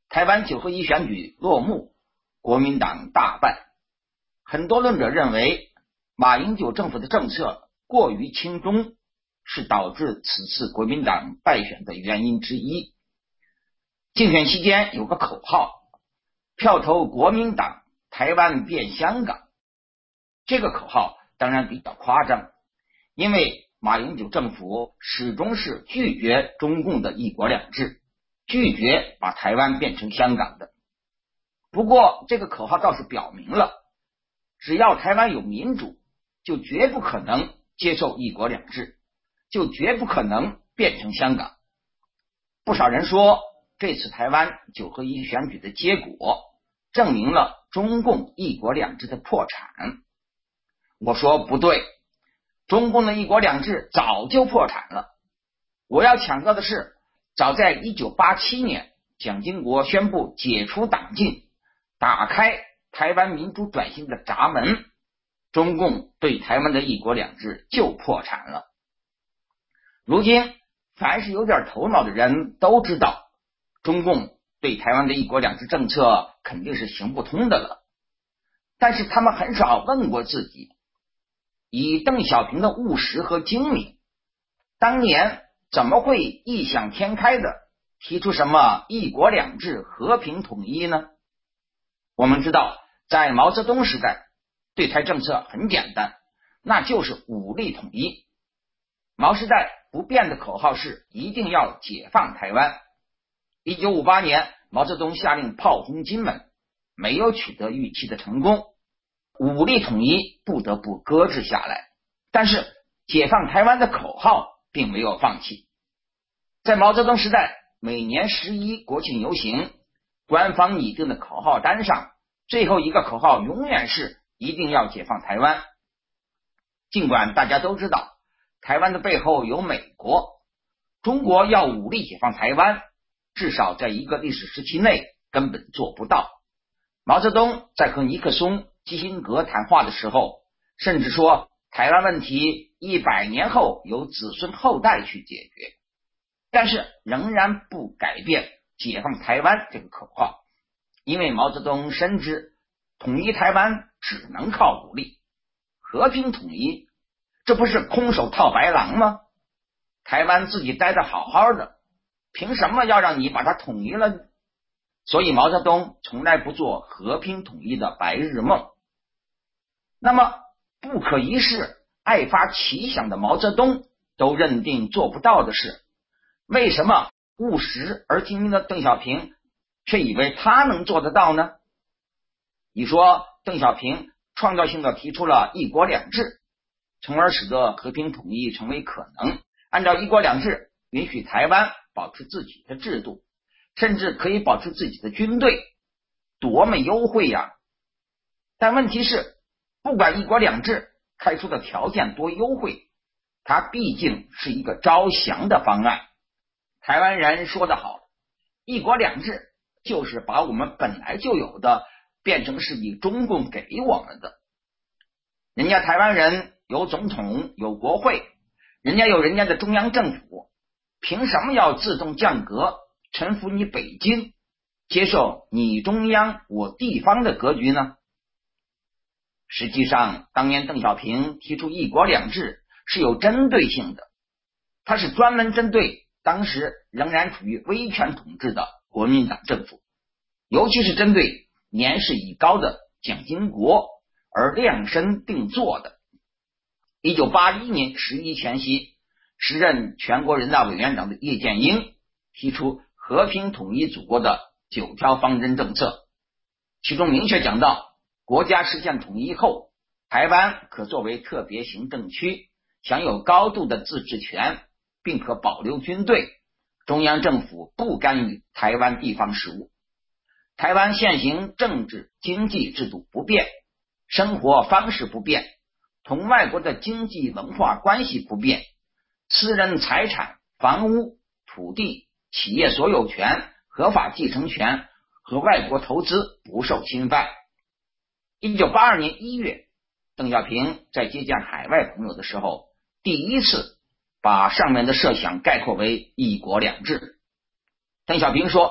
台湾9合1选举落幕，国民党大败。很多论者认为，马英九政府的政策过于亲中，是导致此次国民党败选的原因之一。竞选期间有个口号，票投国民党，台湾变香港。这个口号当然比较夸张，因为马英九政府始终是拒绝中共的一国两制，拒绝把台湾变成香港的。不过这个口号倒是表明了，只要台湾有民主，就绝不可能接受一国两制，就绝不可能变成香港。不少人说，这次台湾9合1选举的结果证明了中共一国两制的破产。我说不对，中共的一国两制早就破产了。我要强调的是，早在1987年，蒋经国宣布解除党禁，打开台湾民主转型的闸门，中共对台湾的一国两制就破产了。如今凡是有点头脑的人都知道，中共对台湾的一国两制政策肯定是行不通的了，但是他们很少问过自己，以邓小平的务实和精明，当年怎么会异想天开的提出什么一国两制和平统一呢？我们知道，在毛泽东时代，对台政策很简单，那就是武力统一。毛时代不变的口号是一定要解放台湾。1958年，毛泽东下令炮轰金门，没有取得预期的成功，武力统一不得不搁置下来。但是解放台湾的口号并没有放弃。在毛泽东时代，每年11国庆游行，官方拟定的口号单上，最后一个口号永远是一定要解放台湾。尽管大家都知道台湾的背后有美国，中国要武力解放台湾，至少在一个历史时期内根本做不到。毛泽东在和尼克松、基辛格谈话的时候，甚至说台湾问题100年后由子孙后代去解决，但是仍然不改变解放台湾这个口号，因为毛泽东深知统一台湾只能靠武力，和平统一这不是空手套白狼吗？台湾自己待得好好的，凭什么要让你把它统一了呢？所以毛泽东从来不做和平统一的白日梦。那么不可一世、爱发奇想的毛泽东都认定做不到的事，为什么务实而精明的邓小平却以为他能做得到呢？你说邓小平创造性的提出了一国两制，从而使得和平统一成为可能，按照一国两制允许台湾保持自己的制度，甚至可以保持自己的军队，多么优惠呀！但问题是，不管一国两制开出的条件多优惠，它毕竟是一个招降的方案。台湾人说得好，一国两制就是把我们本来就有的变成是以中共给我们的。人家台湾人有总统有国会，人家有人家的中央政府，凭什么要自动降格，臣服你北京，接受你中央我地方的格局呢？实际上当年邓小平提出一国两制是有针对性的，他是专门针对当时仍然处于威权统治的国民党政府，尤其是针对年事已高的蒋经国而量身定做的。1981年11前夕，时任全国人大委员长的叶剑英提出和平统一祖国的9条方针政策，其中明确讲到，国家实现统一后，台湾可作为特别行政区，享有高度的自治权，并可保留军队，中央政府不干预台湾地方事务。台湾现行政治经济制度不变，生活方式不变，同外国的经济文化关系不变，私人财产、房屋、土地、企业所有权、合法继承权和外国投资不受侵犯。1982年1月，邓小平在接见海外朋友的时候，第一次把上面的设想概括为一国两制。邓小平说，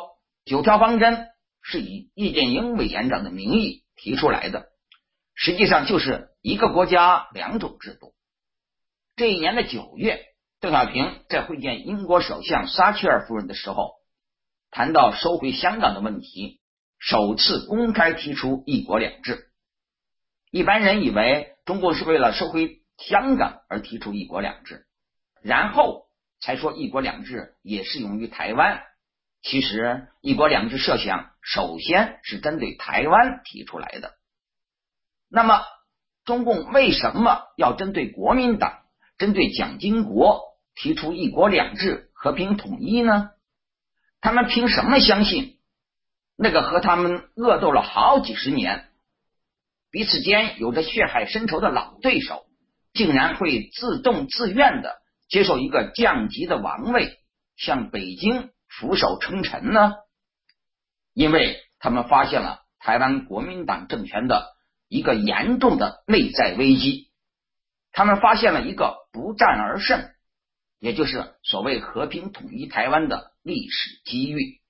9条方针是以叶剑英委员长的名义提出来的，实际上就是一个国家两种制度。这一年的9月，邓小平在会见英国首相撒切尔夫人的时候，谈到收回香港的问题，首次公开提出一国两制。一般人以为中共是为了收回香港而提出一国两制，然后才说一国两制也适用于台湾。其实一国两制设想首先是针对台湾提出来的。那么中共为什么要针对国民党、针对蒋经国提出一国两制和平统一呢？他们凭什么相信那个和他们恶斗了好几十年，彼此间有着血海深仇的老对手，竟然会自动自愿的接受一个降级的王位，向北京俯首称臣呢？因为他们发现了台湾国民党政权的一个严重的内在危机，他们发现了一个不战而胜，也就是所谓和平统一台湾的历史机遇。